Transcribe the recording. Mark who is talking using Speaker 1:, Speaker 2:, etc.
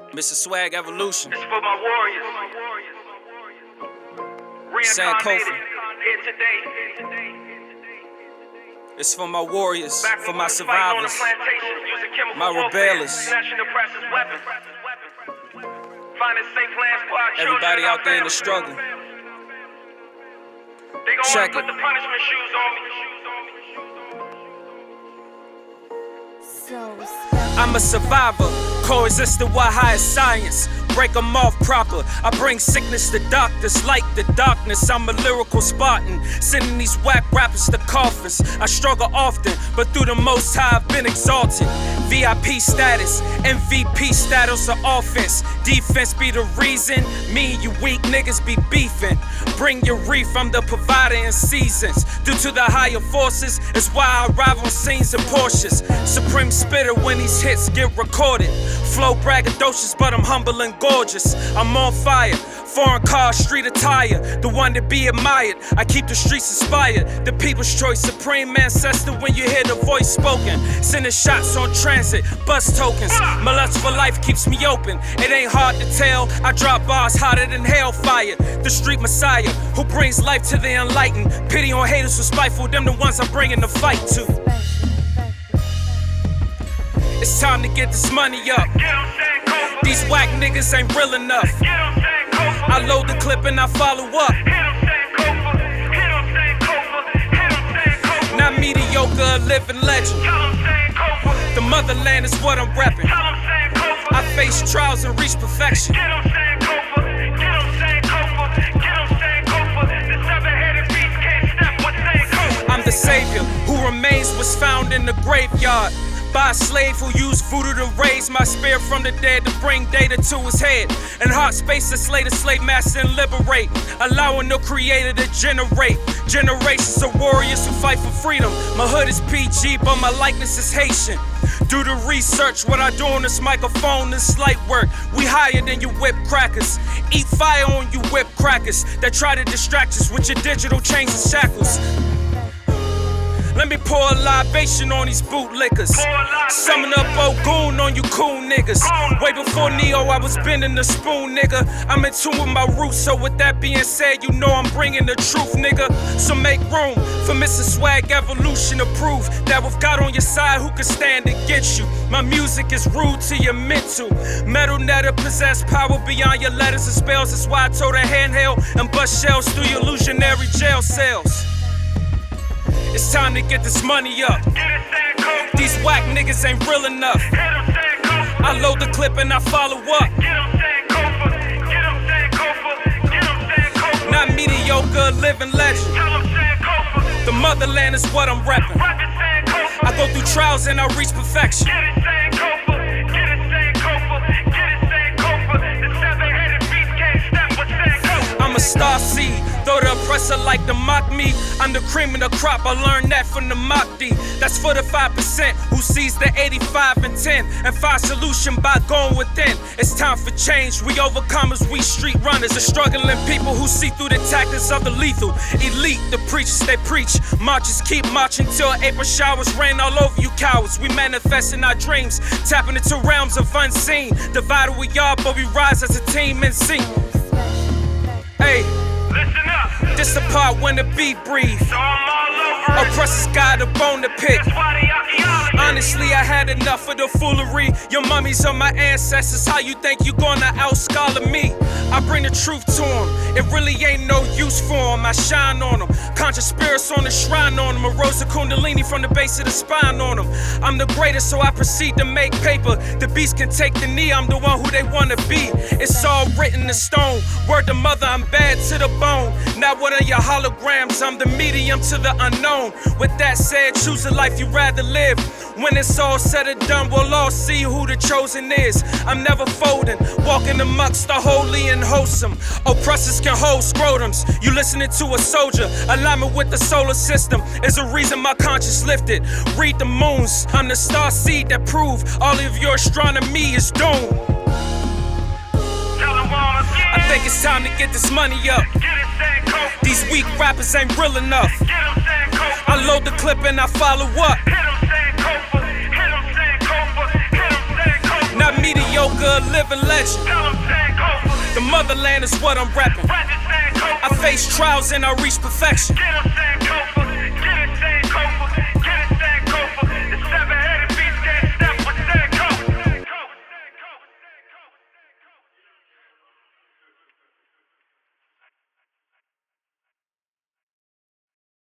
Speaker 1: Mr. Swag Evolution.
Speaker 2: It's for my warriors.
Speaker 1: Sankofa.
Speaker 2: Here today.
Speaker 1: It's for my warriors,
Speaker 2: Back
Speaker 1: for
Speaker 2: when
Speaker 1: my
Speaker 2: we was fighting on the
Speaker 1: survivors,
Speaker 2: plantation, using chemical
Speaker 1: my
Speaker 2: warfare,
Speaker 1: rebellious.
Speaker 2: snatching the precious weapons. Finding safe lands for our children.
Speaker 1: Everybody
Speaker 2: and our
Speaker 1: out there in the
Speaker 2: families.
Speaker 1: struggle.
Speaker 2: They gon'
Speaker 1: Check
Speaker 2: wanna put
Speaker 1: it.
Speaker 2: the punishment shoes on me.
Speaker 1: I'm a survivor, coexisting with higher science. Break them off proper. I bring sickness to doctors like the darkness. I'm a lyrical Spartan, sending these whack rappers to coffins. I struggle often, but through the Most High I've been exalted. VIP status, MVP status of offense. Defense be the reason me and you weak niggas be beefing. Bring your reef, I'm the provider in seasons. Due to the higher forces, it's why I arrive on scenes in Porsches. Supreme spitter when these hits get recorded. Flow braggadocious, but I'm humble and gorgeous. I'm on fire, foreign car, street attire. The one to be admired, I keep the streets inspired. The people's choice, supreme ancestor when you hear the voice spoken. Sending shots on transit, bus tokens. My lust for life keeps me open. It ain't hard to tell, I drop bars hotter than hellfire. The street messiah, who brings life to the enlightened. Pity on haters who spiteful, them the ones I'm bringing the fight to. It's time to get this money up. These whack niggas ain't real enough. I load the clip and I follow up. Not mediocre, a living legend. The motherland is what I'm reppin'. I face trials and reach perfection. I'm the savior who remains was found in the graveyard by a slave who used voodoo to raise my spirit from the dead to bring data to his head. And heart space to slay the slave master and liberate, allowing the creator to generate generations of warriors who fight for freedom. My hood is PG, but my likeness is Haitian. Do the research, what I do on this microphone is light work. We higher than you whip crackers. Eat fire on you whip crackers that try to distract us with your digital chains and shackles. Let me pour a libation on these bootlickers. Summon up Ogun on you cool niggas. Way before Neo, I was bending the spoon, nigga. I'm in tune with my roots, so with that being said, you know I'm bringing the truth, nigga. So make room for Mr. Swag Evolution to prove that with God on your side, who can stand against you? My music is rude to your mental. Metal netter possess power beyond your letters and spells. That's why I told her handheld and bust shells through your illusionary jail cells. It's time to get this money up. These whack niggas ain't real enough. I load the clip and I follow up. Not mediocre, a living legend. The motherland is what I'm reppin'. I go through trials and I reach perfection. I'm a star seed, though the oppressor like to mock me. I'm the cream of the crop, I learned that from the Mahdi. That's for the 5% who sees the 85 and 10 and find solution by going within. It's time for change, we overcomers, we street runners. The struggling people who see through the tactics of the lethal elite. The preachers they preach, marchers keep marching till April showers rain all over you cowards. We manifesting our dreams, tapping into realms of unseen. Divided we are, but we rise as a team in sync. Hey,
Speaker 2: Listen up.
Speaker 1: this the part when the beat breathe.
Speaker 2: So I'm all over it.
Speaker 1: Oppressors got a bone to pick.
Speaker 2: That's why they archaeologists.
Speaker 1: Honestly, I had enough of the foolery. Your mummies are my ancestors. How you think you gonna outscholar me? I bring the truth to them. It really ain't no use for them. I shine on them. Conscious spirits on the shrine on them. A Rosa Kundalini from the base of the spine on them. I'm the greatest, so I proceed to make paper. The beast can take the knee. I'm the one who they wanna be. It's all written in stone. Word to mother, I'm bad to the bone. Not one of your holograms. I'm the medium to the unknown. With that said, choose a life you'd rather live. When it's all said and done, we'll all see who the chosen is. I'm never folding, walking amongst the holy and wholesome. Oppressors can hold scrotums. You listening to a soldier. Alignment with the solar system is a reason my conscience lifted. Read the moons. I'm the star seed that prove all of your astronomy is doomed. I think it's time to get this money up. These weak rappers ain't real enough. I load the clip and I follow up. Not mediocre, longer a living legend.
Speaker 2: Tell 'em Sankofa.
Speaker 1: The motherland is what I'm reppin'.
Speaker 2: Rap is Sankofa.
Speaker 1: I face trials and I reach perfection.
Speaker 2: Get 'em Sankofa.